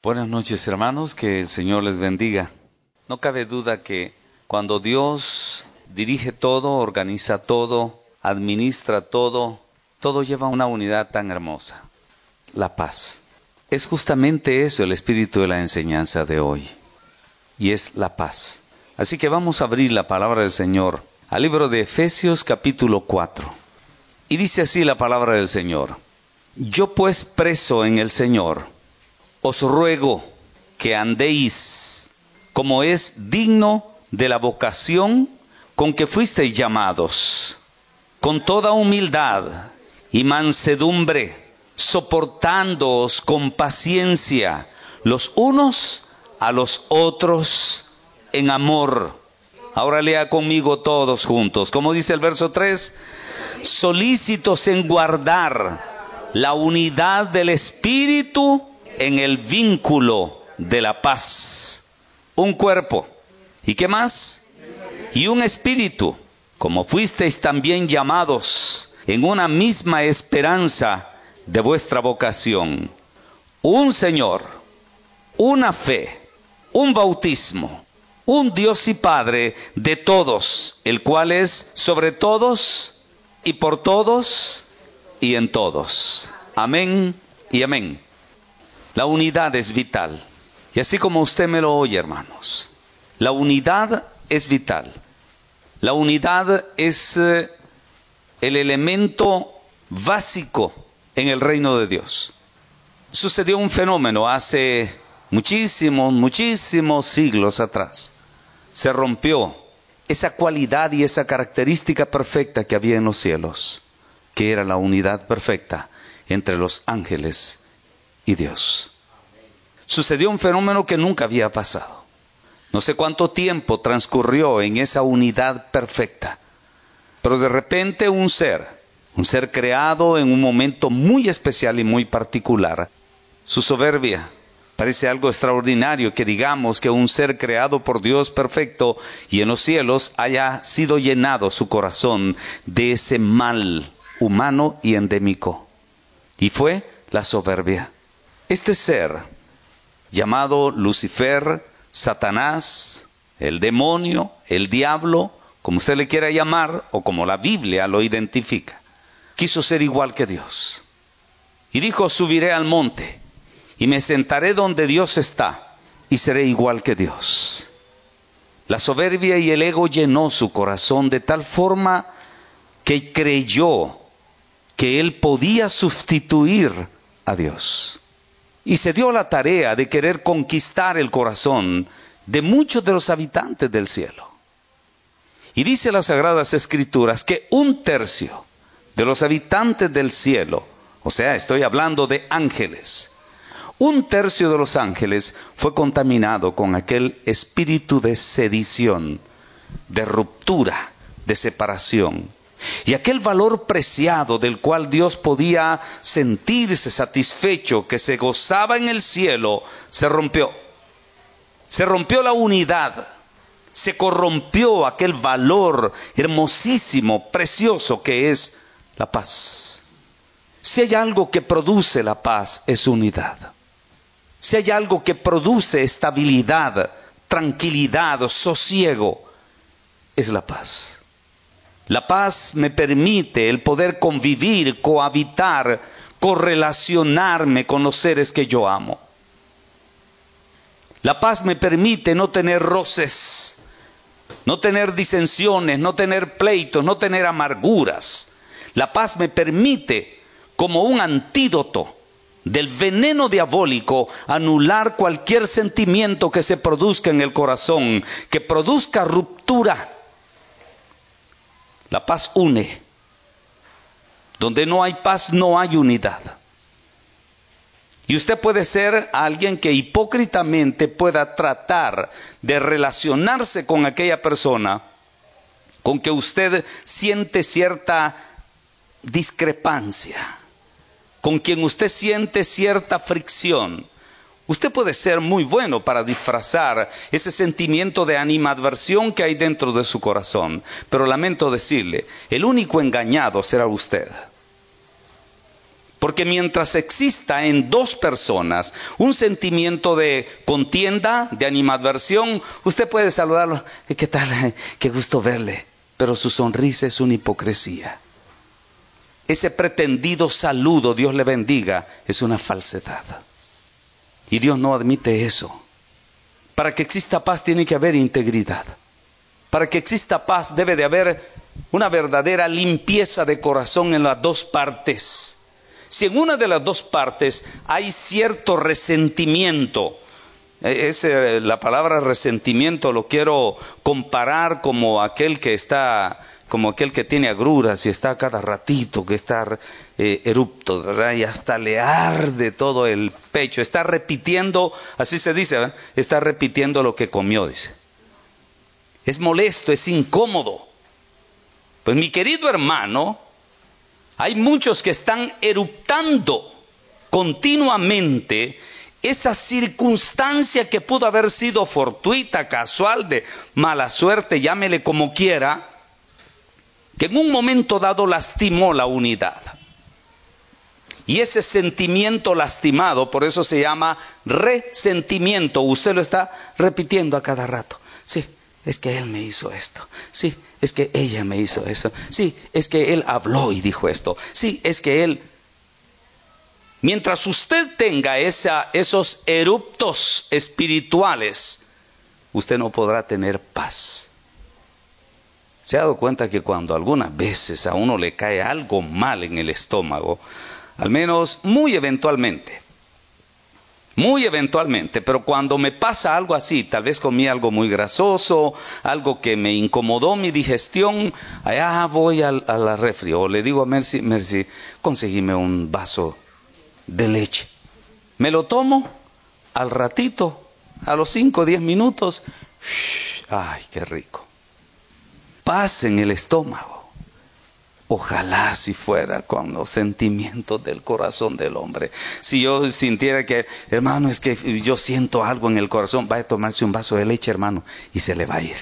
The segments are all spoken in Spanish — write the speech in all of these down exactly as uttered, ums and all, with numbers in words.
Buenas noches, hermanos, que el Señor les bendiga. No cabe duda que cuando Dios dirige todo, organiza todo, administra todo, todo lleva a una unidad tan hermosa, la paz. Es justamente eso el espíritu de la enseñanza de hoy, y es la paz. Así que vamos a abrir la palabra del Señor al libro de Efesios capítulo cuatro. Y dice así la palabra del Señor: Yo pues preso en el Señor, os ruego que andéis como es digno de la vocación con que fuisteis llamados, con toda humildad y mansedumbre, soportándoos con paciencia los unos a los otros en amor. Ahora lea conmigo todos juntos, como dice el verso tres: solícitos en guardar la unidad del Espíritu en el vínculo de la paz. Un cuerpo. ¿Y qué más? Y un espíritu, como fuisteis también llamados en una misma esperanza de vuestra vocación. Un Señor, una fe, un bautismo, un Dios y Padre de todos, el cual es sobre todos y por todos y en todos. Amén y amén. La unidad es vital. Y así como usted me lo oye, hermanos, la unidad es vital. La unidad es eh, el elemento básico en el reino de Dios. Sucedió un fenómeno hace muchísimos, muchísimos siglos atrás. Se rompió esa cualidad y esa característica perfecta que había en los cielos, que era la unidad perfecta entre los ángeles y Dios. Sucedió un fenómeno que nunca había pasado. No sé cuánto tiempo transcurrió en esa unidad perfecta, pero de repente un ser, un ser creado en un momento muy especial y muy particular, su soberbia. Parece algo extraordinario que digamos que un ser creado por Dios perfecto y en los cielos haya sido llenado su corazón de ese mal humano y endémico. Y fue la soberbia. Este ser, llamado Lucifer, Satanás, el demonio, el diablo, como usted le quiera llamar, o como la Biblia lo identifica, quiso ser igual que Dios. Y dijo: subiré al monte, y me sentaré donde Dios está, y seré igual que Dios. La soberbia y el ego llenó su corazón de tal forma que creyó que él podía sustituir a Dios. Y se dio la tarea de querer conquistar el corazón de muchos de los habitantes del cielo. Y dice las Sagradas Escrituras que un tercio de los habitantes del cielo, o sea, estoy hablando de ángeles, un tercio de los ángeles fue contaminado con aquel espíritu de sedición, de ruptura, de separación. Y aquel valor preciado del cual Dios podía sentirse satisfecho, que se gozaba en el cielo, se rompió. Se rompió la unidad, se corrompió aquel valor hermosísimo, precioso que es la paz. Si hay algo que produce la paz, es unidad. Si hay algo que produce estabilidad, tranquilidad, sosiego, es la paz. La paz me permite el poder convivir, cohabitar, correlacionarme con los seres que yo amo. La paz me permite no tener roces, no tener disensiones, no tener pleitos, no tener amarguras. La paz me permite, como un antídoto del veneno diabólico, anular cualquier sentimiento que se produzca en el corazón, que produzca ruptura. La paz une. Donde no hay paz, no hay unidad. Y usted puede ser alguien que hipócritamente pueda tratar de relacionarse con aquella persona con que usted siente cierta discrepancia, con quien usted siente cierta fricción. Usted puede ser muy bueno para disfrazar ese sentimiento de animadversión que hay dentro de su corazón. Pero lamento decirle, el único engañado será usted. Porque mientras exista en dos personas un sentimiento de contienda, de animadversión, usted puede saludarlo, ¿qué tal? Qué gusto verle. Pero su sonrisa es una hipocresía. Ese pretendido saludo, Dios le bendiga, es una falsedad. Y Dios no admite eso. Para que exista paz tiene que haber integridad. Para que exista paz debe de haber una verdadera limpieza de corazón en las dos partes. Si en una de las dos partes hay cierto resentimiento, ese, la palabra resentimiento lo quiero comparar como aquel que está, como aquel que tiene agruras y está cada ratito, que está eh, erupto, ¿verdad? Y hasta le arde todo el pecho, está repitiendo, así se dice, ¿verdad? Está repitiendo lo que comió, dice. Es molesto, es incómodo. Pues mi querido hermano, hay muchos que están eruptando continuamente esa circunstancia que pudo haber sido fortuita, casual, de mala suerte, llámele como quiera, que en un momento dado lastimó la unidad. Y ese sentimiento lastimado, por eso se llama resentimiento, usted lo está repitiendo a cada rato. Sí, es que él me hizo esto. Sí, es que ella me hizo eso. Sí, es que él habló y dijo esto. Sí, es que él... Mientras usted tenga esa, esos eruptos espirituales, usted no podrá tener paz. ¿Se ha dado cuenta que cuando algunas veces a uno le cae algo mal en el estómago, al menos muy eventualmente, muy eventualmente, pero cuando me pasa algo así, tal vez comí algo muy grasoso, algo que me incomodó mi digestión, allá voy al, a la refri, o le digo a Mercy, Mercy, conseguime un vaso de leche. Me lo tomo, al ratito, a los cinco o diez minutos, ¡ay, qué rico! Paz en el estómago. Ojalá si fuera con los sentimientos del corazón del hombre. Si yo sintiera que, hermano, es que yo siento algo en el corazón, vaya a tomarse un vaso de leche, hermano, y se le va a ir.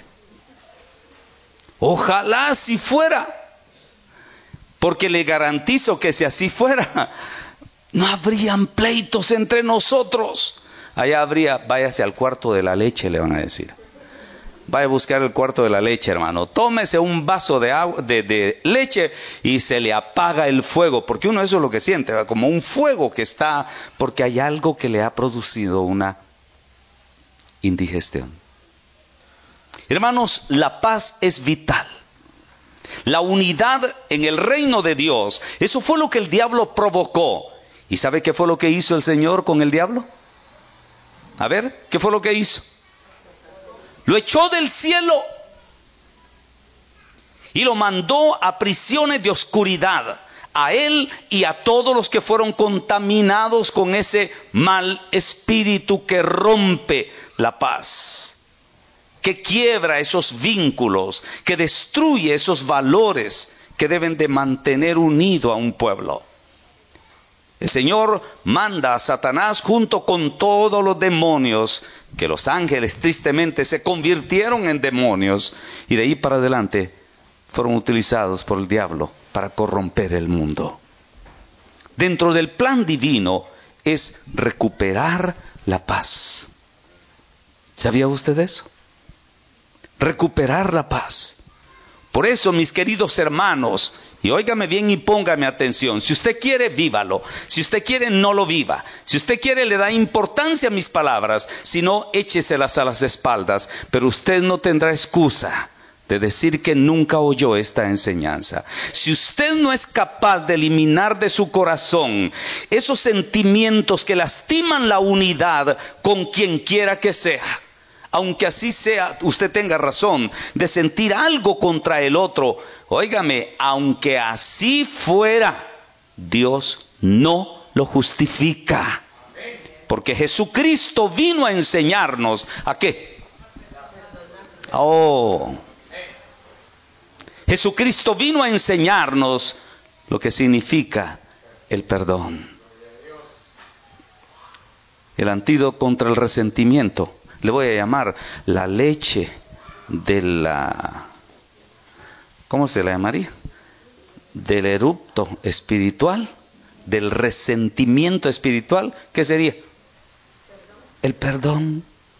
Ojalá si fuera, porque le garantizo que si así fuera, no habrían pleitos entre nosotros. Allá habría, váyase al cuarto de la leche, le van a decir. Vaya a buscar el cuarto de la leche, hermano. Tómese un vaso de, agua, de, de leche y se le apaga el fuego. Porque uno eso es lo que siente, ¿verdad? Como un fuego que está... Porque hay algo que le ha producido una indigestión. Hermanos, la paz es vital. La unidad en el reino de Dios. Eso fue lo que el diablo provocó. ¿Y sabe qué fue lo que hizo el Señor con el diablo? A ver, ¿qué fue lo que hizo? Lo echó del cielo y lo mandó a prisiones de oscuridad, a él y a todos los que fueron contaminados con ese mal espíritu que rompe la paz, que quiebra esos vínculos, que destruye esos valores que deben de mantener unido a un pueblo. El Señor manda a Satanás junto con todos los demonios, que los ángeles tristemente se convirtieron en demonios y de ahí para adelante fueron utilizados por el diablo para corromper el mundo. Dentro del plan divino es recuperar la paz. ¿Sabía usted eso? Recuperar la paz. Por eso, mis queridos hermanos, y óigame bien y póngame atención, si usted quiere, vívalo. Si usted quiere, no lo viva. Si usted quiere, le da importancia a mis palabras. Si no, écheselas a las espaldas. Pero usted no tendrá excusa de decir que nunca oyó esta enseñanza. Si usted no es capaz de eliminar de su corazón esos sentimientos que lastiman la unidad con quien quiera que sea, aunque así sea, usted tenga razón de sentir algo contra el otro, óigame, aunque así fuera, Dios no lo justifica. Porque Jesucristo vino a enseñarnos ¿a qué? Oh, Jesucristo vino a enseñarnos lo que significa el perdón. El antídoto contra el resentimiento. Le voy a llamar la leche de la... ¿Cómo se la llamaría? Del erupto espiritual. del resentimiento espiritual, ¿qué sería? El perdón.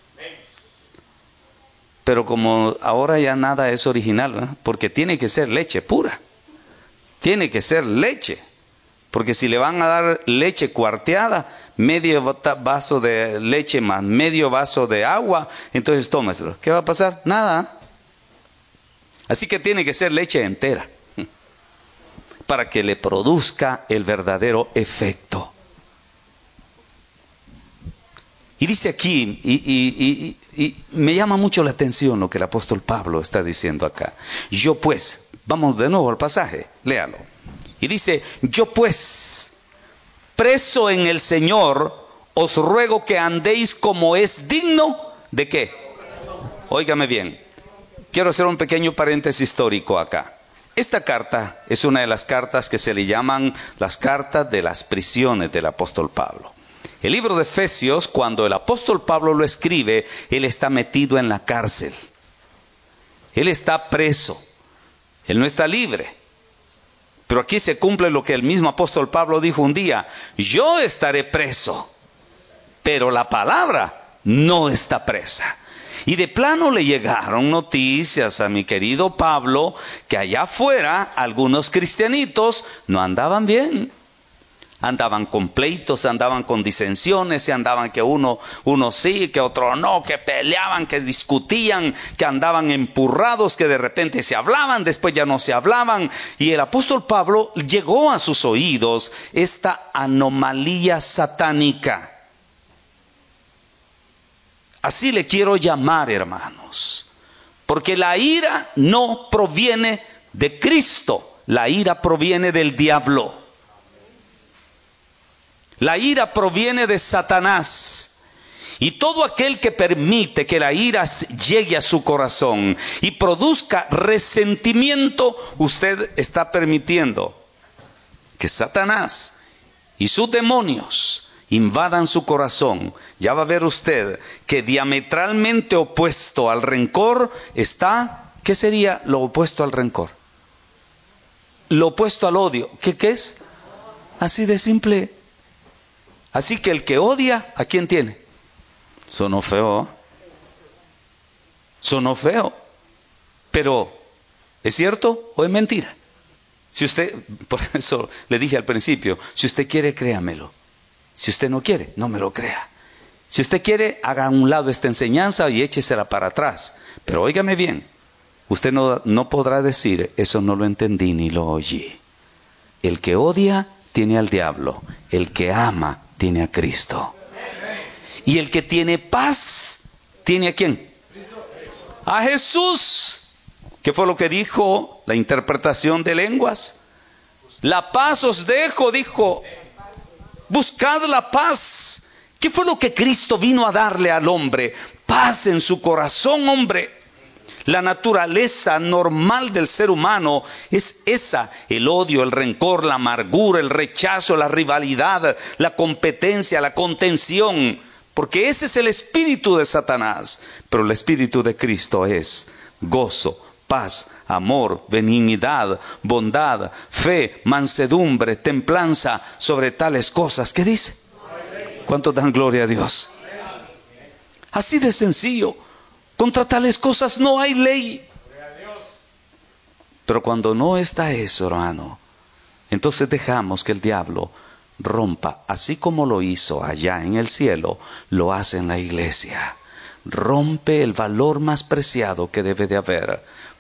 Pero como ahora ya nada es original, ¿verdad? Porque tiene que ser leche pura. Tiene que ser leche. Porque si le van a dar leche cuarteada, medio vaso de leche más medio vaso de agua, entonces tómaselo. ¿Qué va a pasar? Nada. Así que tiene que ser leche entera, para que le produzca el verdadero efecto. Y dice aquí, y, y, y, y me llama mucho la atención lo que el apóstol Pablo está diciendo acá. Yo pues, vamos de nuevo al pasaje, léalo. Y dice, yo pues, preso en el Señor, os ruego que andéis como es digno, ¿de qué? Óigame bien, quiero hacer un pequeño paréntesis histórico acá. Esta carta es una de las cartas que se le llaman las cartas de las prisiones del apóstol Pablo. El libro de Efesios, cuando el apóstol Pablo lo escribe, él está metido en la cárcel. Él está preso. Él no está libre. Pero aquí se cumple lo que el mismo apóstol Pablo dijo un día: yo estaré preso, pero la palabra no está presa. Y de plano le llegaron noticias a mi querido Pablo que allá afuera algunos cristianitos no andaban bien. Andaban con pleitos, andaban con disensiones, y andaban que uno, uno sí, que otro no, que peleaban, que discutían, que andaban empurrados, que de repente se hablaban, después ya no se hablaban. Y el apóstol Pablo llegó a sus oídos esta anomalía satánica. Así le quiero llamar, hermanos, porque la ira no proviene de Cristo, la ira proviene del diablo. La ira proviene de Satanás. Y todo aquel que permite que la ira llegue a su corazón y produzca resentimiento, usted está permitiendo que Satanás y sus demonios invadan su corazón. Ya va a ver usted que diametralmente opuesto al rencor está, ¿qué sería lo opuesto al rencor? Lo opuesto al odio, ¿qué, qué es? Así de simple. Así que el que odia, ¿a quién tiene? Sonó feo. Sonó feo. Pero, ¿es cierto o es mentira? Si usted, por eso le dije al principio, si usted quiere, créamelo. Si usted no quiere, no me lo crea. Si usted quiere, haga a un lado esta enseñanza y échesela para atrás. Pero óigame bien, usted no, no podrá decir, eso no lo entendí ni lo oí. El que odia tiene al diablo, el que ama tiene a Cristo. Y el que tiene paz, ¿tiene a quién? A Jesús. ¿Qué fue lo que dijo la interpretación de lenguas? La paz os dejo, dijo. Buscad la paz. ¿Qué fue lo que Cristo vino a darle al hombre? Paz en su corazón, hombre. La naturaleza normal del ser humano es esa: el odio, el rencor, la amargura, el rechazo, la rivalidad, la competencia, la contención, porque ese es el espíritu de Satanás. Pero el espíritu de Cristo es gozo, paz, amor, benignidad, bondad, fe, mansedumbre, templanza. Sobre tales cosas, ¿qué dice? ¿Cuántos dan gloria a Dios? Así de sencillo. Contra tales cosas no hay ley. Pero cuando no está eso, hermano, entonces dejamos que el diablo rompa, así como lo hizo allá en el cielo, lo hace en la iglesia. Rompe el valor más preciado que debe de haber: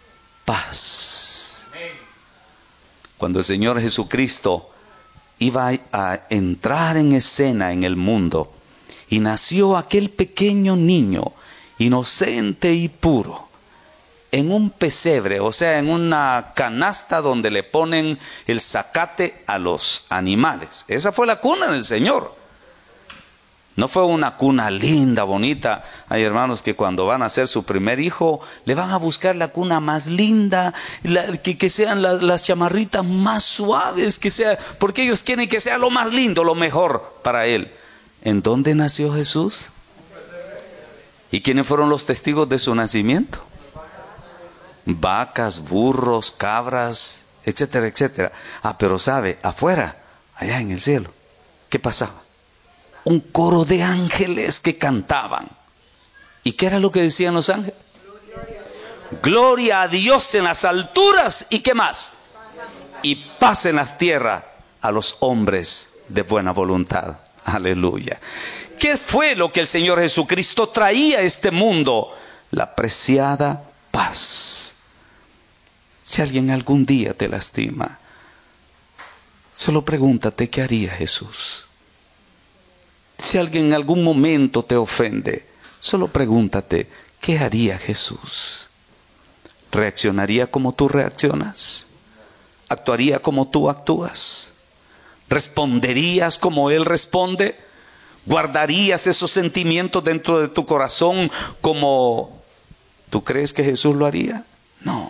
paz. Cuando el Señor Jesucristo iba a entrar en escena en el mundo y nació aquel pequeño niño, inocente y puro, en un pesebre, o sea, en una canasta donde le ponen el zacate a los animales. Esa fue la cuna del Señor. No fue una cuna linda, bonita. Hay hermanos que cuando van a hacer su primer hijo, le van a buscar la cuna más linda, la, que, que sean la, las chamarritas más suaves, que sea, porque ellos quieren que sea lo más lindo, lo mejor para él. ¿En dónde nació Jesús? ¿Y quiénes fueron los testigos de su nacimiento? Vacas, burros, cabras, etcétera, etcétera. Ah, pero sabe, afuera allá en el cielo, ¿qué pasaba? Un coro de ángeles que cantaban. ¿Y qué era lo que decían los ángeles? Gloria a Dios en las alturas. ¿Y qué más? Y paz en las tierras a los hombres de buena voluntad. Aleluya. ¿Qué fue lo que el Señor Jesucristo traía a este mundo? La preciada paz. Si alguien algún día te lastima, solo pregúntate qué haría Jesús. Si alguien en algún momento te ofende, solo pregúntate qué haría Jesús. ¿Reaccionaría como tú reaccionas? ¿Actuaría como tú actúas? ¿Responderías como Él responde? ¿Guardarías esos sentimientos dentro de tu corazón como tú crees que Jesús lo haría? No.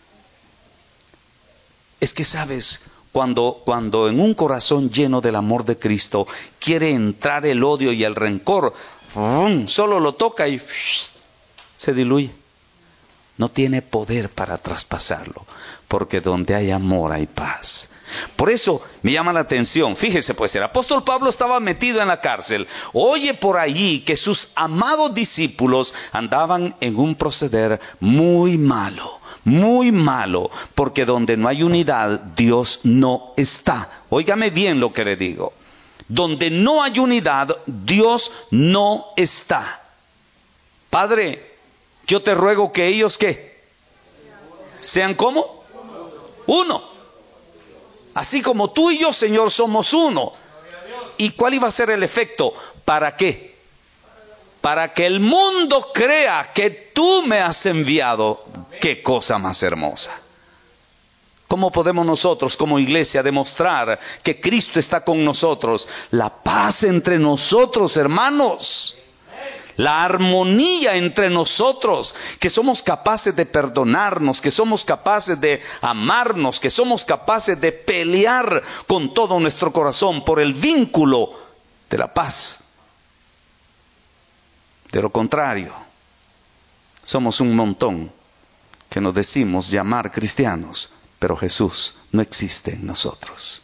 Es que sabes, cuando, cuando en un corazón lleno del amor de Cristo quiere entrar el odio y el rencor, ¡fum!, solo lo toca y ¡fsh!, se diluye. No tiene poder para traspasarlo, porque donde hay amor hay paz. Por eso me llama la atención, fíjese pues, el apóstol Pablo estaba metido en la cárcel, oye por allí que sus amados discípulos andaban en un proceder muy malo, muy malo, porque donde no hay unidad, Dios no está. Óigame bien lo que le digo, donde no hay unidad, Dios no está. Padre, yo te ruego que ellos, ¿qué? ¿Sean como? Uno. Así como tú y yo, Señor, somos uno. ¿Y cuál iba a ser el efecto? ¿Para qué? Para que el mundo crea que tú me has enviado. ¡Qué cosa más hermosa! ¿Cómo podemos nosotros como iglesia demostrar que Cristo está con nosotros? La paz entre nosotros, hermanos. La armonía entre nosotros, que somos capaces de perdonarnos, que somos capaces de amarnos, que somos capaces de pelear con todo nuestro corazón por el vínculo de la paz. De lo contrario, somos un montón que nos decimos llamar cristianos, pero Jesús no existe en nosotros.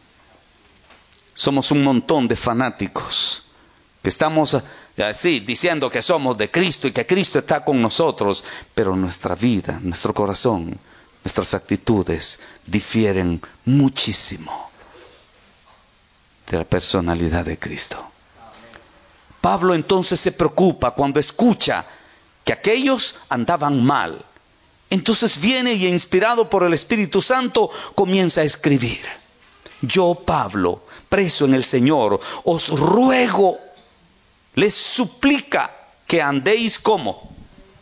Somos un montón de fanáticos que estamos así diciendo que somos de Cristo y que Cristo está con nosotros, pero nuestra vida, nuestro corazón, nuestras actitudes difieren muchísimo de la personalidad de Cristo. Pablo entonces se preocupa cuando escucha que aquellos andaban mal. Entonces viene y, inspirado por el Espíritu Santo, comienza a escribir: yo, Pablo, preso en el Señor, os ruego, les suplica que andéis como.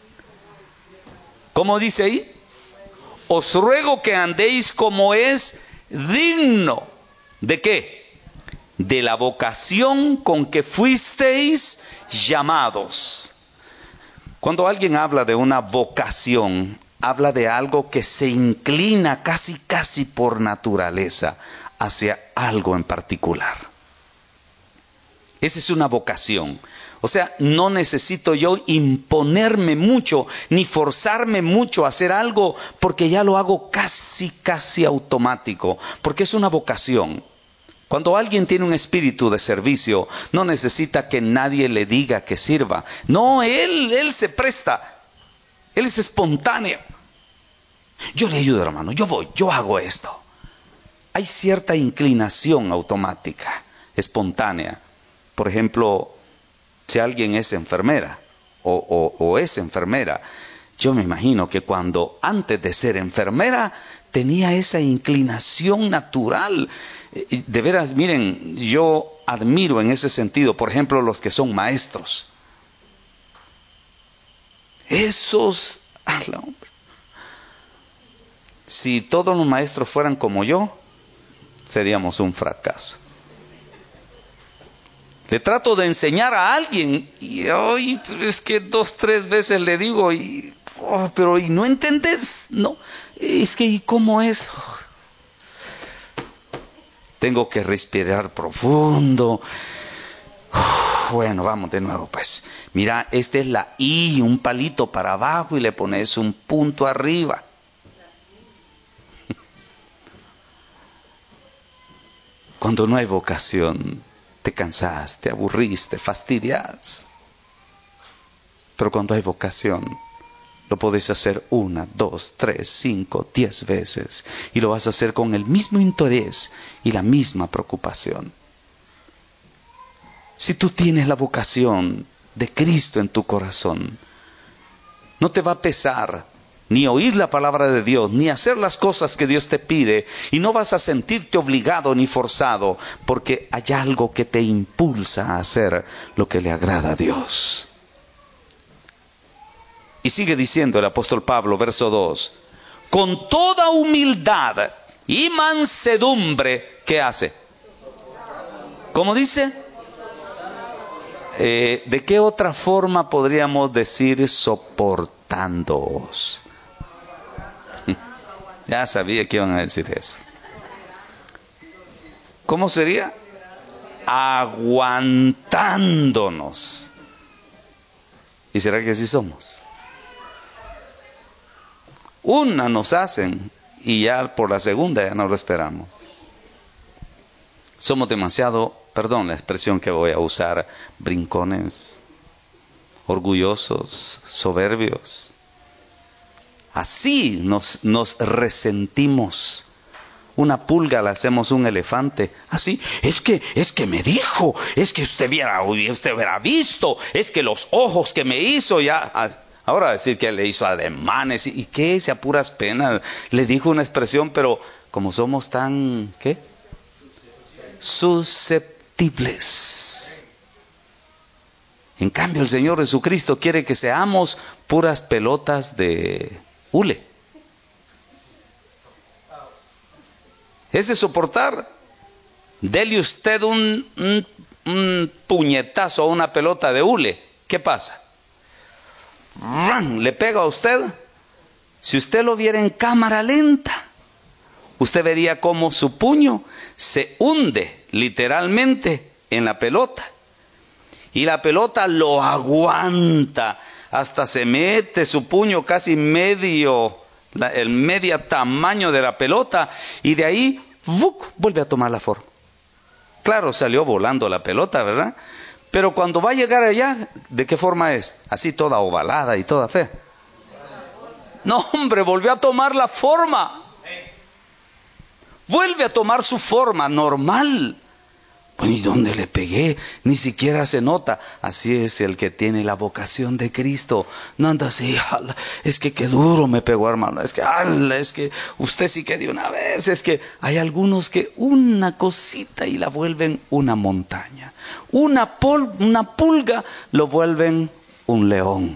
¿Cómo dice ahí? Os ruego que andéis como es digno. ¿De qué? De la vocación con que fuisteis llamados. Cuando alguien habla de una vocación, habla de algo que se inclina casi casi por naturaleza hacia algo en particular. Esa es una vocación. O sea, no necesito yo imponerme mucho ni forzarme mucho a hacer algo, porque ya lo hago casi casi automático, porque es una vocación. Cuando alguien tiene un espíritu de servicio, no necesita que nadie le diga que sirva. No, él, él se presta. Él es espontáneo. Yo le ayudo, hermano, yo voy, yo hago esto. Hay cierta inclinación automática, espontánea. Por ejemplo, si alguien es enfermera o, o, o es enfermera, yo me imagino que cuando antes de ser enfermera tenía esa inclinación natural. De veras, miren, yo admiro en ese sentido, por ejemplo, los que son maestros. Esos, ala, hombre. Si todos los maestros fueran como yo, seríamos un fracaso. Le trato de enseñar a alguien y ay, pero es que dos, tres veces le digo, y, oh, pero ¿y no entendés? No, es que ¿y cómo es? Oh. Tengo que respirar profundo. Uf, bueno, vamos de nuevo pues. Mira, esta es la I, un palito para abajo y le pones un punto arriba. Cuando no hay vocación, te cansas, te aburrís, te fastidias. Pero cuando hay vocación, lo podés hacer una, dos, tres, cinco, diez veces. Y lo vas a hacer con el mismo interés y la misma preocupación. Si tú tienes la vocación de Cristo en tu corazón, no te va a pesar ni oír la palabra de Dios, ni hacer las cosas que Dios te pide, y no vas a sentirte obligado ni forzado, porque hay algo que te impulsa a hacer lo que le agrada a Dios. Y sigue diciendo el apóstol Pablo, verso dos, con toda humildad y mansedumbre, ¿qué hace? ¿Cómo dice? Eh, ¿De qué otra forma podríamos decir soportándoos? Ya sabía que iban a decir eso. ¿Cómo sería? Aguantándonos. ¿Y será que sí somos? Una nos hacen y ya por la segunda ya no lo esperamos. Somos demasiado, perdón la expresión que voy a usar, brincones, orgullosos, soberbios. Así nos, nos resentimos. Una pulga la hacemos un elefante. Así, es que, es que me dijo, es que usted viera, usted hubiera visto, es que los ojos que me hizo ya. Ahora decir que le hizo ademanes y, y qué, si a puras penas le dijo una expresión, pero como somos tan, ¿qué? Susceptibles. En cambio el Señor Jesucristo quiere que seamos puras pelotas de hule. Ese soportar, dele usted un, un, un puñetazo a una pelota de hule, ¿qué pasa? Le pega a usted. Si usted lo viera en cámara lenta, usted vería cómo su puño se hunde literalmente en la pelota. Y la pelota lo aguanta, hasta se mete su puño casi medio, la, el medio tamaño de la pelota, y de ahí ¡vuc!, vuelve a tomar la forma. Claro, salió volando la pelota, ¿verdad? Pero cuando va a llegar allá, ¿de qué forma es? Así toda ovalada y toda fea. No, hombre, volvió a tomar la forma. Vuelve a tomar su forma normal. Bueno, ¿y dónde le pegué? Ni siquiera se nota. Así es el que tiene la vocación de Cristo. No anda así, ala, es que qué duro me pegó, hermano. Es que, ala, es que usted sí que de una vez. Es que hay algunos que una cosita y la vuelven una montaña. Una, pol, una pulga lo vuelven un león.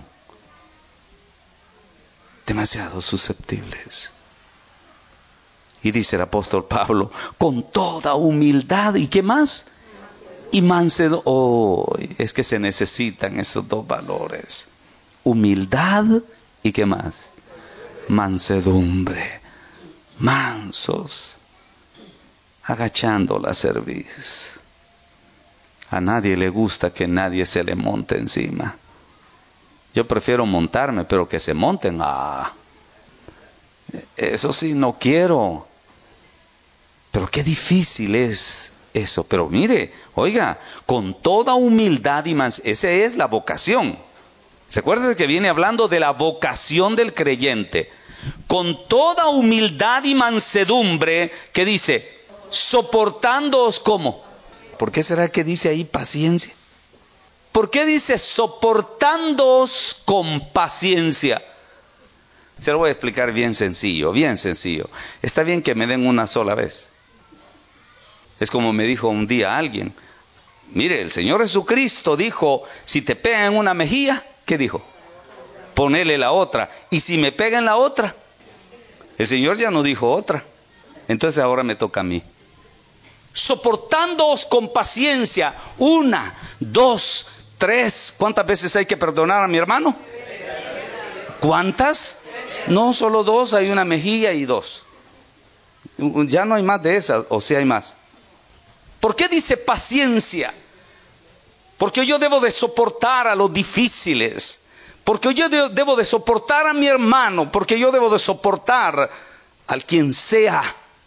Demasiado susceptibles. Y dice el apóstol Pablo, con toda humildad, ¿y qué más? Y mansedumbre. Oh, es que se necesitan esos dos valores. Humildad y ¿qué más? Mansedumbre. Mansos. Agachando la cerviz. A nadie le gusta que nadie se le monte encima. Yo prefiero montarme, pero que se monten. Ah, eso sí, no quiero. Pero qué difícil es eso. Pero mire, oiga, con toda humildad y mansedumbre, esa es la vocación. Recuerden que viene hablando de la vocación del creyente. Con toda humildad y mansedumbre, ¿qué dice? Soportándoos, ¿cómo? ¿Por qué será que dice ahí paciencia? ¿Por qué dice soportándoos con paciencia? Se lo voy a explicar bien sencillo, bien sencillo. Está bien que me den una sola vez. Es como me dijo un día alguien. Mire, el Señor Jesucristo dijo, si te pegan en una mejilla, ¿qué dijo? Ponele la otra. Y si me pegan la otra, el Señor ya no dijo otra. Entonces ahora me toca a mí. Soportándoos con paciencia, una, dos, tres. ¿Cuántas veces hay que perdonar a mi hermano? ¿Cuántas? No, solo dos, hay una mejilla y dos. Ya no hay más de esas, o si hay más. ¿Por qué dice paciencia? Porque yo debo de soportar a los difíciles. Porque yo debo de soportar a mi hermano. Porque yo debo de soportar al quien sea.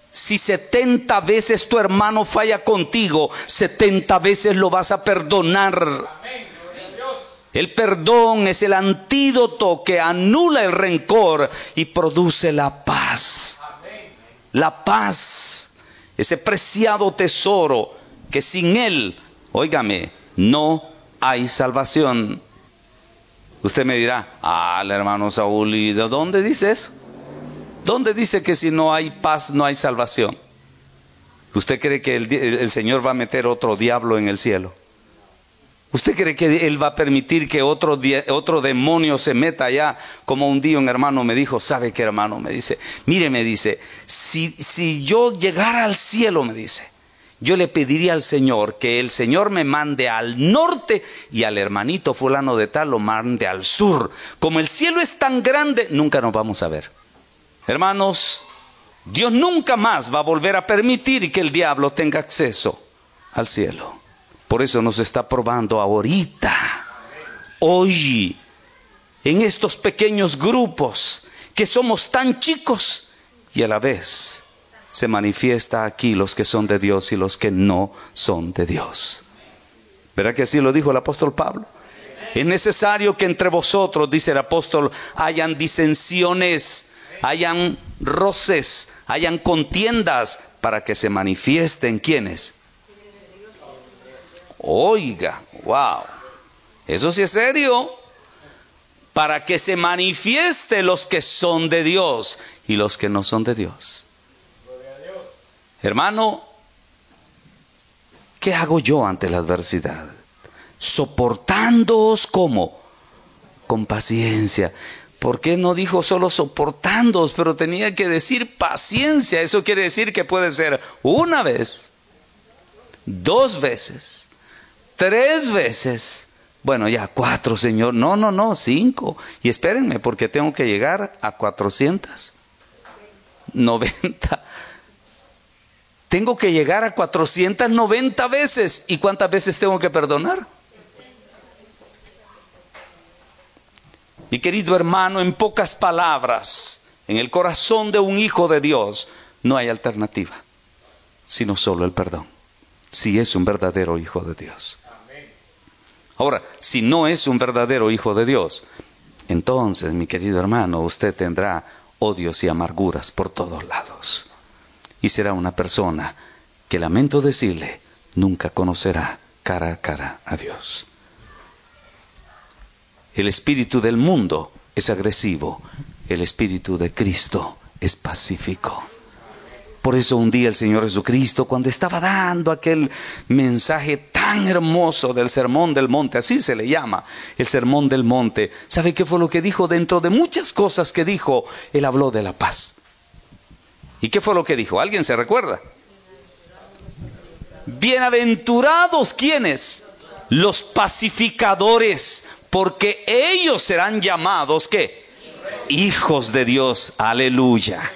Si setenta veces tu hermano falla contigo, setenta veces lo vas a perdonar. El perdón es el antídoto que anula el rencor y produce la paz. La paz, ese preciado tesoro que sin él, óigame, no hay salvación. Usted me dirá, ah, el hermano Saúl, ¿y de dónde dice eso? ¿Dónde dice que si no hay paz no hay salvación? ¿Usted cree que el, el Señor va a meter otro diablo en el cielo? ¿Usted cree que Él va a permitir que otro, otro demonio se meta allá? Como un día un hermano me dijo, ¿sabe qué, hermano? Me dice, mire, me dice, si, si yo llegara al cielo, me dice, yo le pediría al Señor que el Señor me mande al norte y al hermanito fulano de tal lo mande al sur. Como el cielo es tan grande, nunca nos vamos a ver. Hermanos, Dios nunca más va a volver a permitir que el diablo tenga acceso al cielo. Por eso nos está probando ahorita, hoy, en estos pequeños grupos que somos tan chicos y a la vez se manifiesta aquí los que son de Dios y los que no son de Dios. ¿Verdad que así lo dijo el apóstol Pablo? Es necesario que entre vosotros, dice el apóstol, hayan disensiones, hayan roces, hayan contiendas, para que se manifiesten ¿quiénes? Oiga, wow, eso sí es serio. Para que se manifieste los que son de Dios y los que no son de Dios. Hermano, ¿qué hago yo ante la adversidad? Soportándoos como con paciencia. ¿Por qué no dijo solo soportándoos, pero tenía que decir paciencia? Eso quiere decir que puede ser una vez, dos veces, tres veces, bueno ya cuatro, Señor, no, no, no, cinco, y espérenme porque tengo que llegar a cuatrocientas noventa, tengo que llegar a cuatrocientas noventa veces, ¿y cuántas veces tengo que perdonar? Mi querido hermano, en pocas palabras, en el corazón de un hijo de Dios no hay alternativa, sino solo el perdón, si es un verdadero hijo de Dios. Ahora, si no es un verdadero hijo de Dios, entonces, mi querido hermano, usted tendrá odios y amarguras por todos lados. Y será una persona que, lamento decirle, nunca conocerá cara a cara a Dios. El espíritu del mundo es agresivo, el espíritu de Cristo es pacífico. Por eso un día el Señor Jesucristo, cuando estaba dando aquel mensaje tan hermoso del Sermón del Monte, así se le llama, el Sermón del Monte, ¿sabe qué fue lo que dijo? Dentro de muchas cosas que dijo, Él habló de la paz. ¿Y qué fue lo que dijo? ¿Alguien se recuerda? Bienaventurados, ¿quiénes? Los pacificadores, porque ellos serán llamados, ¿qué? Hijos de Dios, aleluya.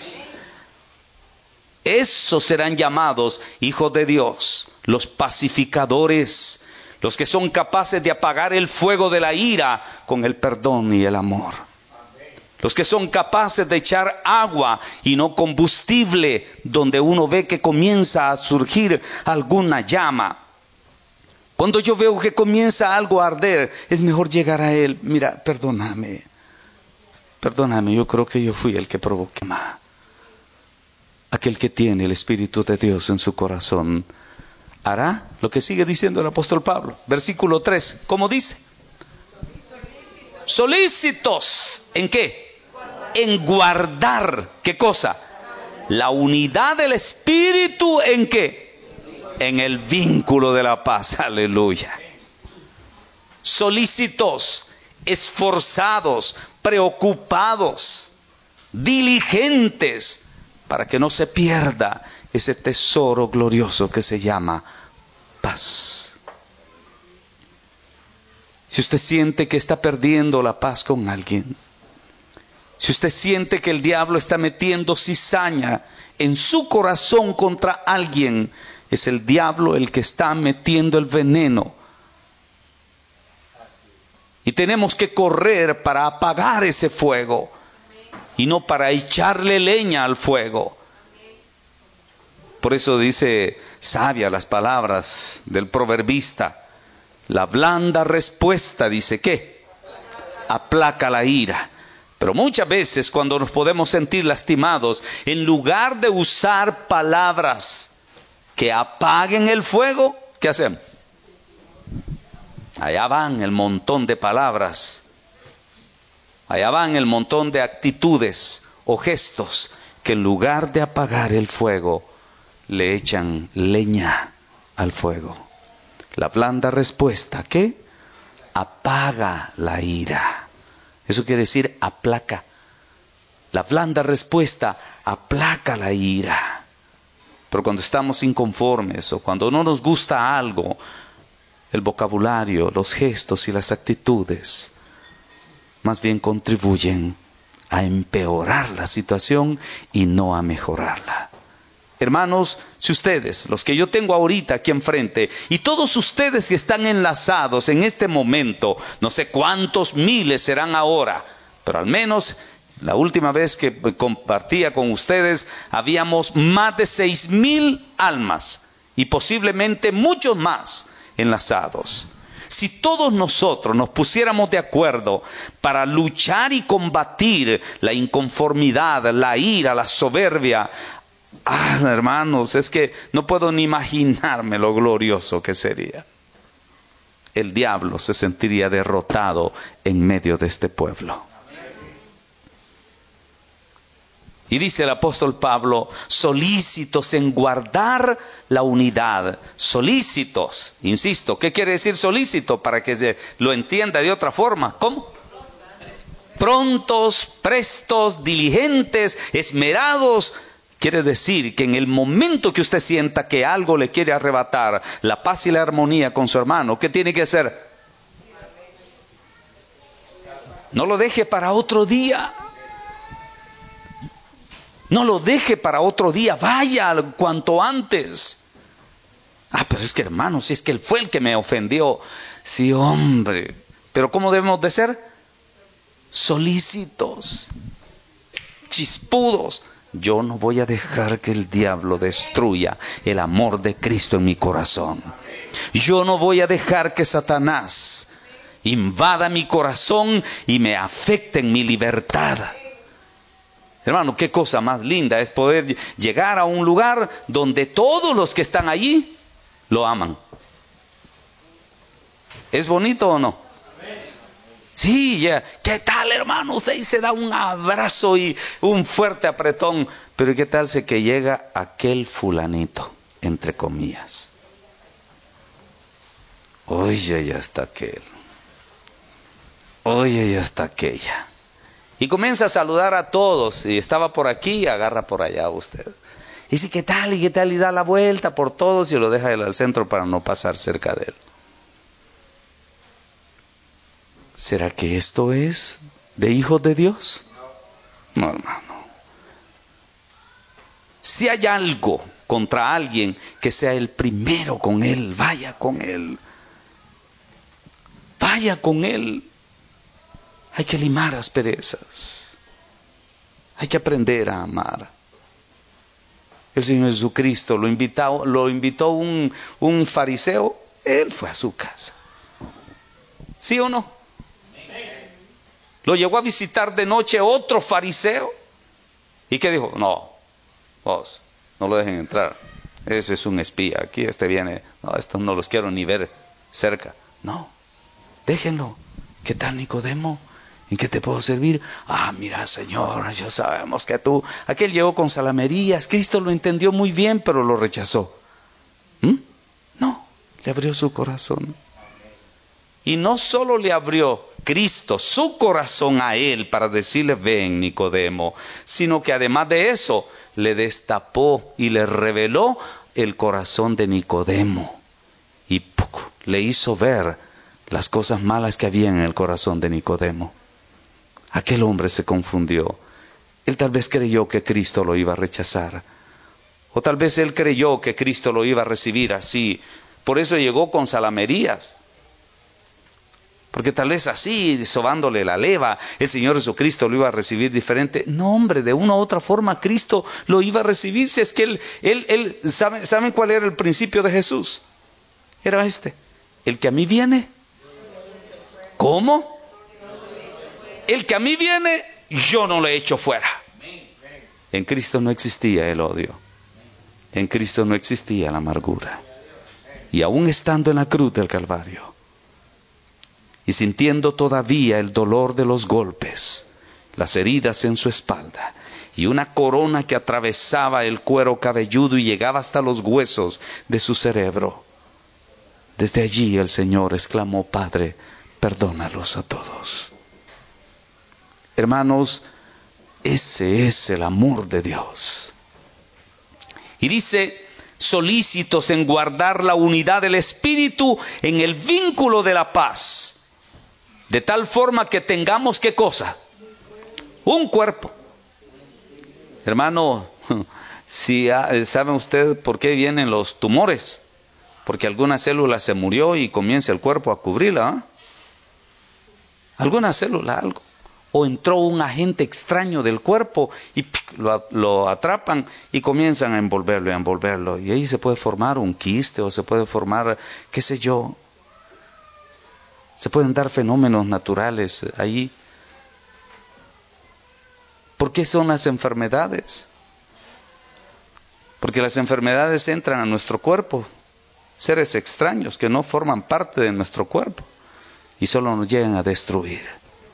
Esos serán llamados hijos de Dios, los pacificadores, los que son capaces de apagar el fuego de la ira con el perdón y el amor. Los que son capaces de echar agua y no combustible donde uno ve que comienza a surgir alguna llama. Cuando yo veo que comienza algo a arder, es mejor llegar a Él. Mira, perdóname, perdóname, yo creo que yo fui el que provoqué más. Aquel que tiene el Espíritu de Dios en su corazón hará lo que sigue diciendo el apóstol Pablo. Versículo tres, ¿cómo dice? Solícitos, ¿en qué? En guardar, ¿qué cosa? La unidad del Espíritu, ¿en qué? En el vínculo de la paz, aleluya. Solícitos, esforzados, preocupados, diligentes, para que no se pierda ese tesoro glorioso que se llama paz. Si usted siente que está perdiendo la paz con alguien, si usted siente que el diablo está metiendo cizaña en su corazón contra alguien, es el diablo el que está metiendo el veneno. Y tenemos que correr para apagar ese fuego y no para echarle leña al fuego. Por eso dice sabia las palabras del proverbista. La blanda respuesta, dice, ¿qué? Aplaca la ira. Pero muchas veces cuando nos podemos sentir lastimados, en lugar de usar palabras que apaguen el fuego, ¿qué hacemos? Allá van el montón de palabras, allá van el montón de actitudes o gestos que en lugar de apagar el fuego, le echan leña al fuego. La blanda respuesta, ¿qué? Apaga la ira. Eso quiere decir aplaca. La blanda respuesta aplaca la ira. Pero cuando estamos inconformes o cuando no nos gusta algo, el vocabulario, los gestos y las actitudes más bien contribuyen a empeorar la situación y no a mejorarla. Hermanos, si ustedes, los que yo tengo ahorita aquí enfrente, y todos ustedes que están enlazados en este momento, no sé cuántos miles serán ahora, pero al menos la última vez que compartía con ustedes, habíamos más de seis mil almas, y posiblemente muchos más enlazados. Si todos nosotros nos pusiéramos de acuerdo para luchar y combatir la inconformidad, la ira, la soberbia, ah, hermanos, es que no puedo ni imaginarme lo glorioso que sería. El diablo se sentiría derrotado en medio de este pueblo. Y dice el apóstol Pablo, solícitos en guardar la unidad. Solícitos, insisto, ¿qué quiere decir solícito? Para que se lo entienda de otra forma. ¿Cómo? Prontos, prestos, diligentes, esmerados. Quiere decir que en el momento que usted sienta que algo le quiere arrebatar la paz y la armonía con su hermano, ¿qué tiene que hacer? No lo deje para otro día. No lo deje para otro día, vaya cuanto antes. Ah, pero es que hermano, si es que él fue el que me ofendió. Sí, hombre. Pero ¿cómo debemos de ser? Solícitos, chispudos. Yo no voy a dejar que el diablo destruya el amor de Cristo en mi corazón. Yo no voy a dejar que Satanás invada mi corazón y me afecte en mi libertad. Hermano, qué cosa más linda es poder llegar a un lugar donde todos los que están allí lo aman. ¿Es bonito o no? Sí, ya. ¿Qué tal, hermano? Usted se da un abrazo y un fuerte apretón. Pero ¿qué tal si que llega aquel fulanito, entre comillas? Oye, ya está aquel. Oye, ya está aquella. Y comienza a saludar a todos. Y estaba por aquí y agarra por allá usted. Y dice, ¿qué tal? ¿Y qué tal? Y da la vuelta por todos y lo deja él al centro para no pasar cerca de él. ¿Será que esto es de hijos de Dios? No, hermano. Si hay algo contra alguien, que sea el primero con él. Vaya con él. Vaya con él. Hay que limar asperezas. Hay que aprender a amar. El Señor Jesucristo lo invitó, lo invitó un, un fariseo. Él fue a su casa. ¿Sí o no? Lo llegó a visitar de noche otro fariseo. ¿Y qué dijo? No, vos, no lo dejen entrar. Ese es un espía. Aquí este viene. No, estos no los quiero ni ver cerca. No, déjenlo. ¿Qué tal, Nicodemo? ¿En qué te puedo servir? Ah, mira, Señor, ya sabemos que tú... Aquel llegó con salamerías. Cristo lo entendió muy bien, pero lo rechazó. ¿Mm? No, le abrió su corazón. Y no solo le abrió Cristo su corazón a él para decirle, ven, Nicodemo, sino que además de eso, le destapó y le reveló el corazón de Nicodemo. Y ¡puc! Le hizo ver las cosas malas que había en el corazón de Nicodemo. Aquel hombre se confundió. Él tal vez creyó que Cristo lo iba a rechazar. O tal vez él creyó que Cristo lo iba a recibir así. Por eso llegó con salamerías. Porque tal vez así, sobándole la leva, el Señor Jesucristo lo iba a recibir diferente. No, hombre, de una u otra forma Cristo lo iba a recibir. Si es que Él, él, él ¿saben, ¿saben cuál era el principio de Jesús? Era este: el que a mí viene. ¿Cómo? El que a mí viene, yo no lo he hecho fuera. En Cristo no existía el odio. En Cristo no existía la amargura. Y aún estando en la cruz del Calvario, y sintiendo todavía el dolor de los golpes, las heridas en su espalda, y una corona que atravesaba el cuero cabelludo y llegaba hasta los huesos de su cerebro, desde allí el Señor exclamó: Padre, perdónalos a todos. Hermanos, ese es el amor de Dios. Y dice: solícitos en guardar la unidad del Espíritu en el vínculo de la paz. De tal forma que tengamos, ¿qué cosa? Un cuerpo. Hermano, si ¿saben ustedes por qué vienen los tumores? Porque alguna célula se murió y comienza el cuerpo a cubrirla, ¿eh? Alguna célula, algo. O entró un agente extraño del cuerpo y lo, lo atrapan y comienzan a envolverlo y a envolverlo. Y ahí se puede formar un quiste o se puede formar, qué sé yo. Se pueden dar fenómenos naturales ahí. ¿Por qué son las enfermedades? Porque las enfermedades entran a nuestro cuerpo, seres extraños que no forman parte de nuestro cuerpo y solo nos llegan a destruir.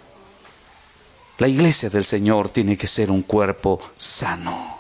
La iglesia del Señor tiene que ser un cuerpo sano.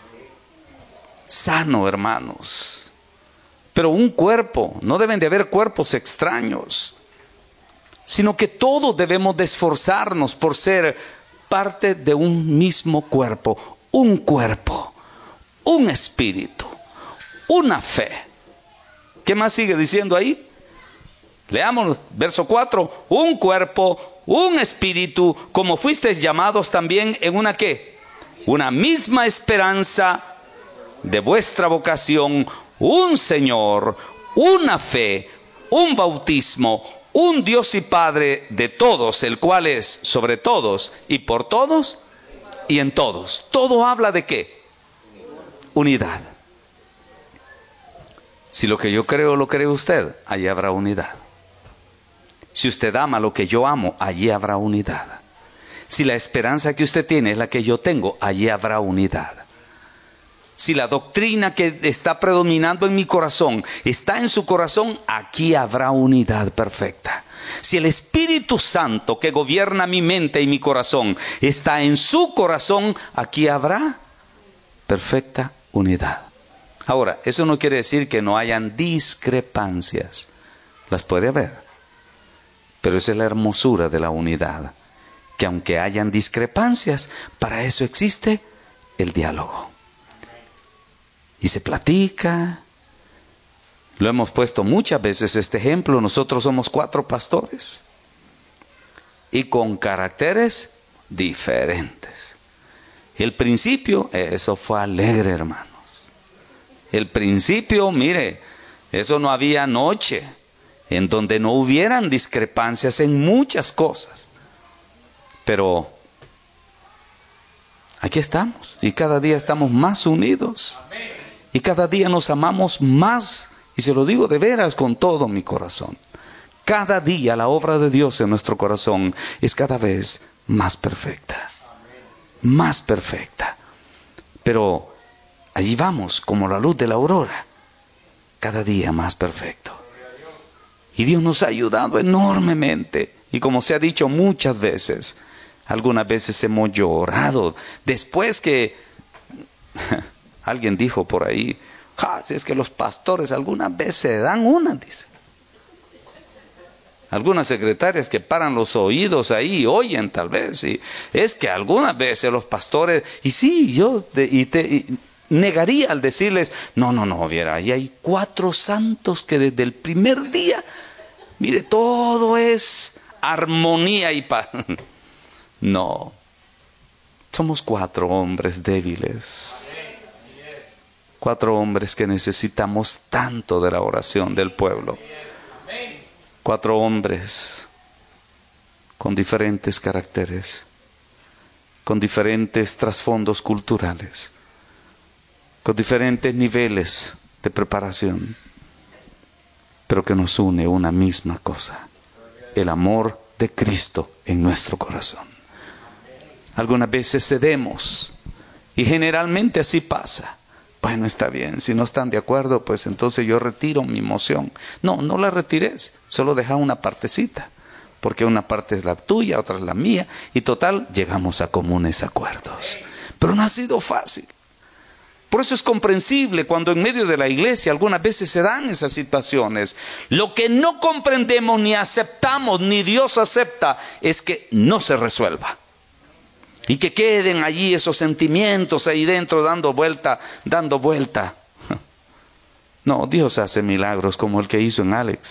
Sano, hermanos. Pero un cuerpo, no deben de haber cuerpos extraños, sino que todos debemos de esforzarnos por ser parte de un mismo cuerpo, un cuerpo, un espíritu, una fe. ¿Qué más sigue diciendo ahí? Leamos verso cuatro. Un cuerpo, un espíritu, como fuisteis llamados también en una ¿qué? Una misma esperanza de vuestra vocación, un Señor, una fe, un bautismo, un Dios y Padre de todos, el cual es sobre todos y por todos y en todos. Todo habla de ¿qué? Unidad. Si lo que yo creo lo cree usted, allí habrá unidad. Si usted ama lo que yo amo, allí habrá unidad. Si la esperanza que usted tiene es la que yo tengo, allí habrá unidad. Si la doctrina que está predominando en mi corazón está en su corazón, aquí habrá unidad perfecta. Si el Espíritu Santo que gobierna mi mente y mi corazón está en su corazón, aquí habrá perfecta unidad. Ahora, eso no quiere decir que no hayan discrepancias. Las puede haber. Pero esa es la hermosura de la unidad. Que aunque hayan discrepancias, para eso existe el diálogo. Y se platica. Lo hemos puesto muchas veces este ejemplo. Nosotros somos cuatro pastores. Y con caracteres diferentes. El principio, eso fue alegre, hermanos. El principio, mire, eso no había noche en donde no hubieran discrepancias en muchas cosas. Pero aquí estamos y cada día estamos más unidos. Y cada día nos amamos más. Y se lo digo de veras con todo mi corazón. Cada día la obra de Dios en nuestro corazón es cada vez más perfecta. Más perfecta. Pero allí vamos como la luz de la aurora. Cada día más perfecto. Y Dios nos ha ayudado enormemente. Y como se ha dicho muchas veces, algunas veces hemos llorado. Después que alguien dijo por ahí, ah, si es que los pastores algunas veces se dan una, dice. Algunas secretarias que paran los oídos ahí, oyen tal vez. Y es que algunas veces los pastores, y sí, yo te, y te, y negaría al decirles, no, no, no, viera, ahí hay cuatro santos que desde el primer día, mire, todo es armonía y paz. No, somos cuatro hombres débiles. Cuatro hombres que necesitamos tanto de la oración del pueblo. Cuatro hombres con diferentes caracteres, con diferentes trasfondos culturales, con diferentes niveles de preparación, pero que nos une una misma cosa: el amor de Cristo en nuestro corazón. Algunas veces cedemos, y generalmente así pasa. Bueno, está bien, si no están de acuerdo, pues entonces yo retiro mi moción. No, no la retires, solo deja una partecita, porque una parte es la tuya, otra es la mía, y total, llegamos a comunes acuerdos. Pero no ha sido fácil. Por eso es comprensible cuando en medio de la iglesia algunas veces se dan esas situaciones. Lo que no comprendemos, ni aceptamos, ni Dios acepta, es que no se resuelva. Y que queden allí esos sentimientos ahí dentro dando vuelta, dando vuelta. No, Dios hace milagros como el que hizo en Alex.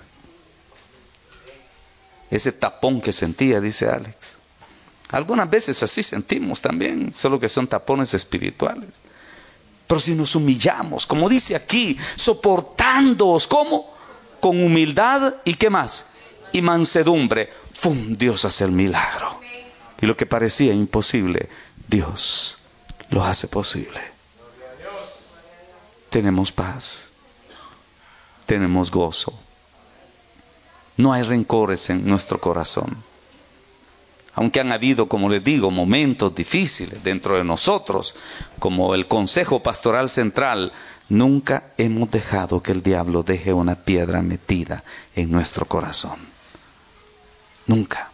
Ese tapón que sentía, dice Alex. Algunas veces así sentimos también, solo que son tapones espirituales. Pero si nos humillamos, como dice aquí, soportándoos, ¿cómo? Con humildad y ¿qué más? Y mansedumbre. ¡Fum! Dios hace el milagro. Y lo que parecía imposible, Dios lo hace posible. Tenemos paz. Tenemos gozo. No hay rencores en nuestro corazón. Aunque han habido, como les digo, momentos difíciles dentro de nosotros, como el Consejo Pastoral Central, nunca hemos dejado que el diablo deje una piedra metida en nuestro corazón. Nunca.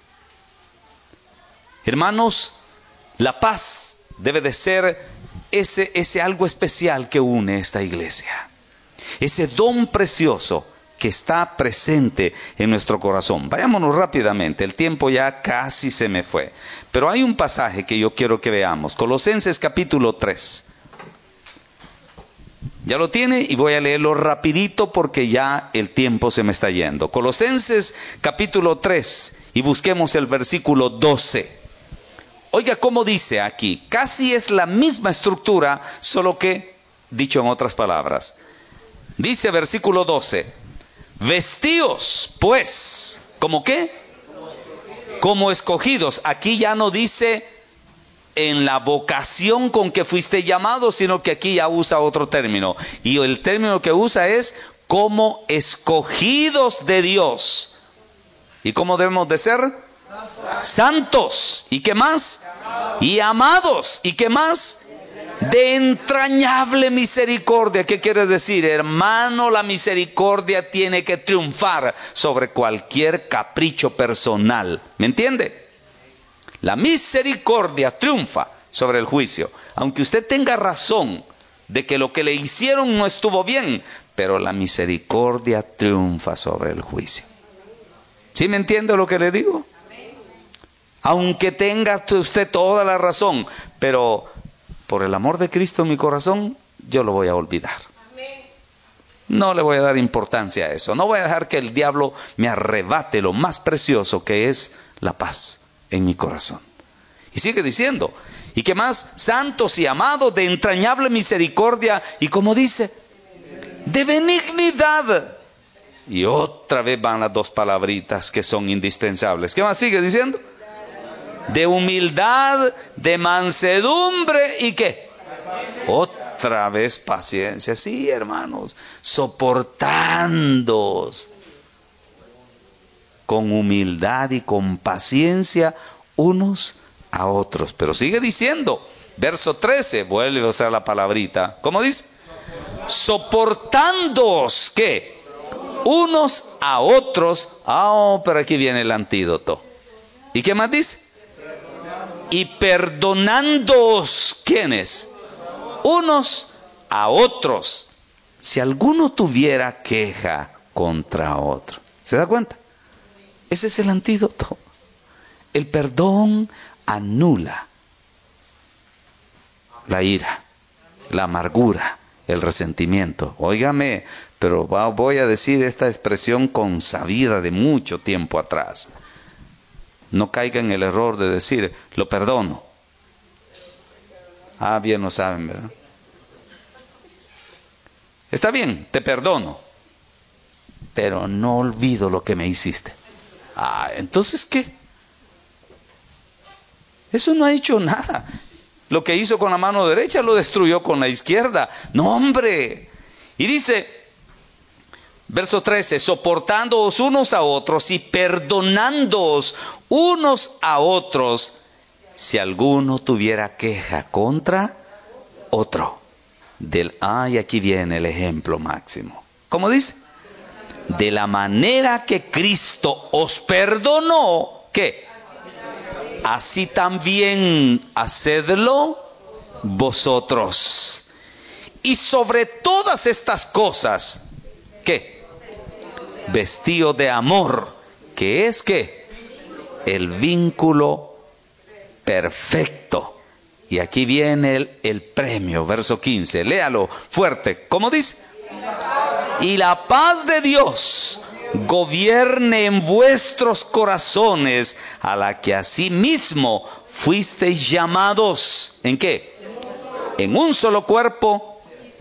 Hermanos, la paz debe de ser ese, ese algo especial que une esta iglesia. Ese don precioso que está presente en nuestro corazón. Vayámonos rápidamente, el tiempo ya casi se me fue. Pero hay un pasaje que yo quiero que veamos. Colosenses capítulo tres. Ya lo tiene y voy a leerlo rapidito porque ya el tiempo se me está yendo. Colosenses capítulo tres y busquemos el versículo doce. Oiga cómo dice aquí, casi es la misma estructura, solo que dicho en otras palabras. Dice versículo doce, vestíos pues, ¿cómo qué? Como escogidos. Aquí ya no dice en la vocación con que fuiste llamado, sino que aquí ya usa otro término. Y el término que usa es como escogidos de Dios. ¿Y cómo debemos de ser? Santos. ¿Y qué más? Y amados. ¿Y qué más? De entrañable misericordia. ¿Qué quiere decir? Hermano, la misericordia tiene que triunfar sobre cualquier capricho personal. ¿Me entiende? La misericordia triunfa sobre el juicio. Aunque usted tenga razón de que lo que le hicieron no estuvo bien, pero la misericordia triunfa sobre el juicio. ¿Sí me entiende lo que le digo? Aunque tenga usted toda la razón, pero por el amor de Cristo en mi corazón, yo lo voy a olvidar. No le voy a dar importancia a eso. No voy a dejar que el diablo me arrebate lo más precioso que es la paz en mi corazón. Y sigue diciendo, ¿y qué más? Santos y amados de entrañable misericordia, y como dice, de benignidad. Y otra vez van las dos palabritas que son indispensables. ¿Qué más sigue diciendo? De humildad, de mansedumbre y ¿qué? Otra vez paciencia. Sí, hermanos, soportándoos con humildad y con paciencia unos a otros. Pero sigue diciendo, verso trece, vuelve a usar la palabrita. ¿Cómo dice? Soportándoos, ¿qué? Unos a otros. Ah, oh, pero aquí viene el antídoto. ¿Y qué más dice? Y perdonándoos, ¿quiénes? Unos a otros. Si alguno tuviera queja contra otro. ¿Se da cuenta? Ese es el antídoto. El perdón anula la ira, la amargura, el resentimiento. Óigame, pero voy a decir esta expresión consabida de mucho tiempo atrás. No caiga en el error de decir, lo perdono. Ah, bien lo saben, ¿verdad? Está bien, te perdono, pero no olvido lo que me hiciste. Ah, entonces, ¿qué? Eso no ha hecho nada. Lo que hizo con la mano derecha lo destruyó con la izquierda. No, hombre. Y dice, verso trece, soportándoos unos a otros y perdonándoos unos a otros, si alguno tuviera queja contra otro. Del, ay, aquí viene el ejemplo máximo. ¿Cómo dice? De la manera que Cristo os perdonó, ¿qué? Así también hacedlo vosotros. Y sobre todas estas cosas, ¿qué? Vestíos de amor, que es ¿qué? El vínculo perfecto. Y aquí viene el, el premio, verso quince. Léalo fuerte. ¿Cómo dice? Y la paz de Dios gobierne en vuestros corazones, a la que asimismo fuisteis llamados. ¿En qué? En un solo cuerpo.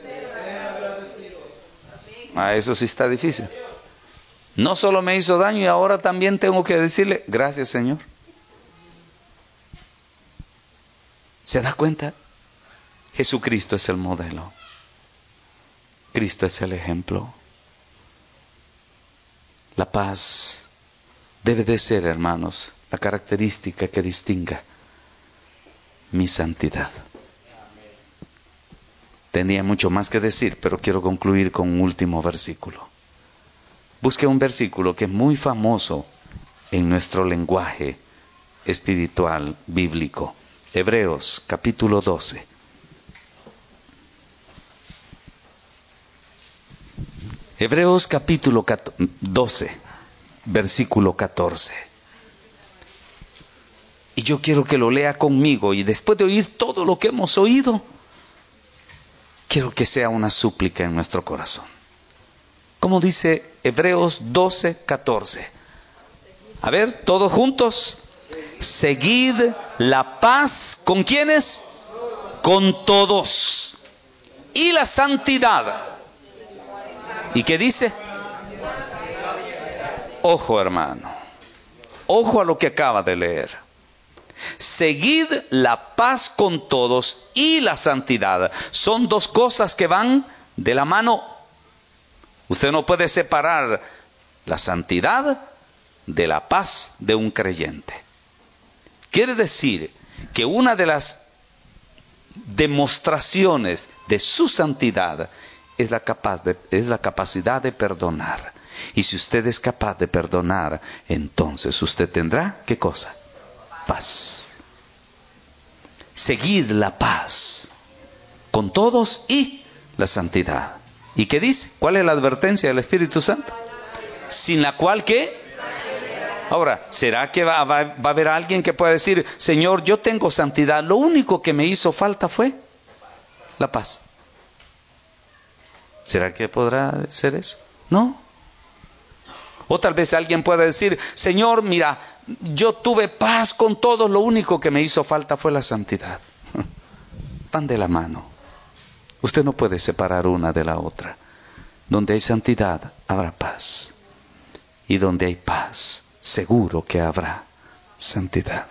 Ah, eso sí está difícil. No solo me hizo daño y ahora también tengo que decirle, gracias Señor. ¿Se da cuenta? Jesucristo es el modelo. Cristo es el ejemplo. La paz debe de ser, hermanos, la característica que distinga mi santidad. Tenía mucho más que decir, pero quiero concluir con un último versículo. Busque un versículo que es muy famoso en nuestro lenguaje espiritual bíblico. Hebreos capítulo doce. Hebreos capítulo doce, versículo catorce. Y yo quiero que lo lea conmigo, y después de oír todo lo que hemos oído, quiero que sea una súplica en nuestro corazón. ¿Cómo dice Hebreos doce, catorce? A ver, todos juntos. Seguid la paz, ¿con quiénes? Con todos. Y la santidad. ¿Y qué dice? Ojo, hermano. Ojo a lo que acaba de leer. Seguid la paz con todos y la santidad. Son dos cosas que van de la mano. Usted no puede separar la santidad de la paz de un creyente. Quiere decir que una de las demostraciones de su santidad es la, capaz de, es la capacidad de perdonar. Y si usted es capaz de perdonar, entonces usted tendrá, ¿qué cosa? Paz. Seguid la paz con todos y la santidad. ¿Y qué dice? ¿Cuál es la advertencia del Espíritu Santo? Sin la cual, ¿qué? Ahora, ¿será que va, va, va a haber alguien que pueda decir, Señor, yo tengo santidad, lo único que me hizo falta fue la paz? ¿Será que podrá ser eso? No. O tal vez alguien pueda decir, Señor, mira, yo tuve paz con todos, lo único que me hizo falta fue la santidad. Van de la mano. Usted no puede separar una de la otra. Donde hay santidad, habrá paz. Y donde hay paz, seguro que habrá santidad.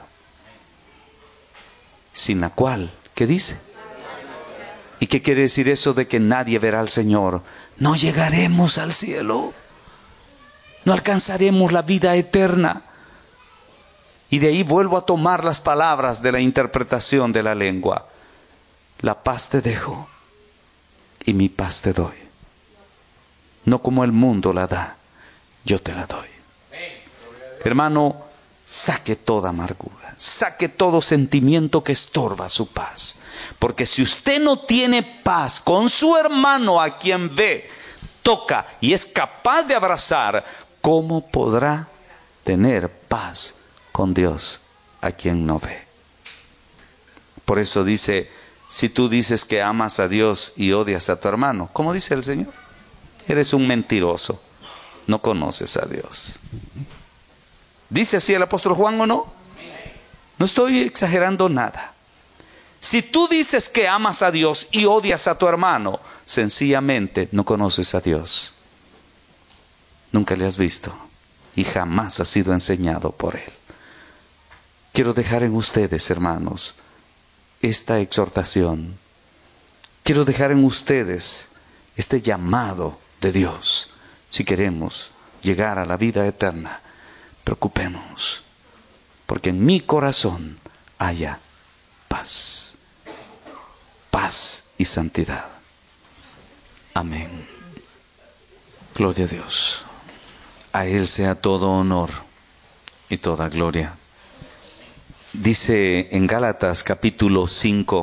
Sin la cual, ¿qué dice? ¿Y qué quiere decir eso de que nadie verá al Señor? No llegaremos al cielo. No alcanzaremos la vida eterna. Y de ahí vuelvo a tomar las palabras de la interpretación de la lengua. La paz te dejo y mi paz te doy. No como el mundo la da, yo te la doy. Hermano, saque toda amargura, saque todo sentimiento que estorba su paz. Porque si usted no tiene paz con su hermano a quien ve, toca y es capaz de abrazar, ¿cómo podrá tener paz con Dios a quien no ve? Por eso dice, si tú dices que amas a Dios y odias a tu hermano, ¿cómo dice el Señor? Eres un mentiroso, no conoces a Dios. ¿Dice así el apóstol Juan o no? No estoy exagerando nada. Si tú dices que amas a Dios y odias a tu hermano, sencillamente no conoces a Dios. Nunca le has visto y jamás has sido enseñado por Él. quiero dejar en ustedes, hermanos, esta exhortación. Quiero dejar en ustedes este llamado de Dios. Si queremos llegar a la vida eterna, preocupémonos, porque en mi corazón haya paz, paz y santidad. Amén. Gloria a Dios. A Él sea todo honor y toda gloria. Dice en Gálatas capítulo cinco,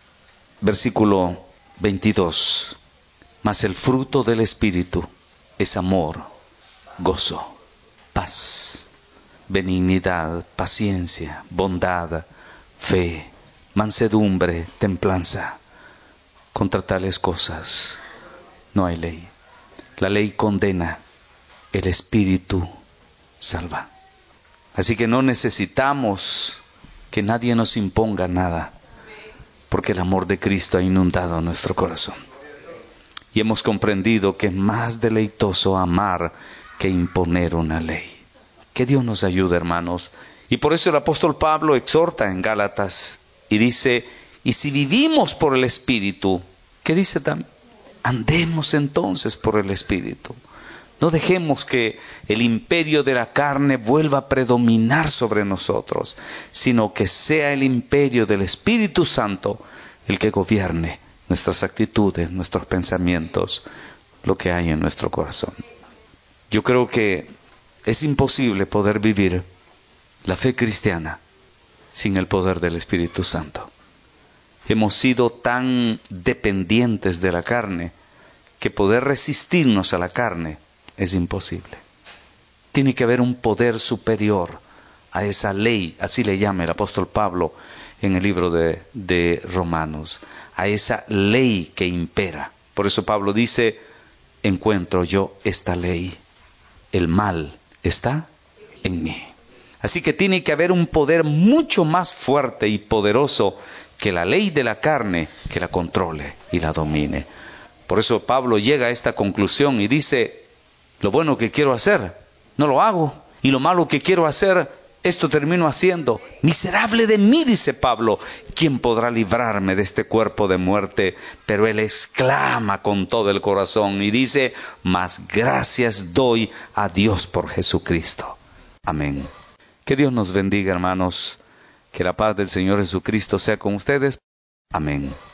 versículo veintidós, mas el fruto del Espíritu es amor, gozo, paz, benignidad, paciencia, bondad, fe, mansedumbre, templanza. Contra tales cosas no hay ley. La ley condena, el Espíritu salva. Así que no necesitamos que nadie nos imponga nada, porque el amor de Cristo ha inundado nuestro corazón. Y hemos comprendido que es más deleitoso amar que imponer una ley. Que Dios nos ayude, hermanos. Y por eso el apóstol Pablo exhorta en Gálatas y dice, y si vivimos por el Espíritu, ¿qué dice también? Andemos entonces por el Espíritu. No dejemos que el imperio de la carne vuelva a predominar sobre nosotros, sino que sea el imperio del Espíritu Santo el que gobierne nuestras actitudes, nuestros pensamientos, lo que hay en nuestro corazón. Yo creo que es imposible poder vivir la fe cristiana sin el poder del Espíritu Santo. Hemos sido tan dependientes de la carne que poder resistirnos a la carne es imposible. Tiene que haber un poder superior a esa ley, así le llama el apóstol Pablo en el libro de, de Romanos, a esa ley que impera. Por eso Pablo dice, encuentro yo esta ley, el mal está en mí. Así que tiene que haber un poder mucho más fuerte y poderoso que la ley de la carne, que la controle y la domine. Por eso Pablo llega a esta conclusión y dice, lo bueno que quiero hacer, no lo hago. Y lo malo que quiero hacer, esto termino haciendo. Miserable de mí, dice Pablo, ¿quién podrá librarme de este cuerpo de muerte? Pero él exclama con todo el corazón y dice, mas gracias doy a Dios por Jesucristo. Amén. Que Dios nos bendiga, hermanos. Que la paz del Señor Jesucristo sea con ustedes. Amén.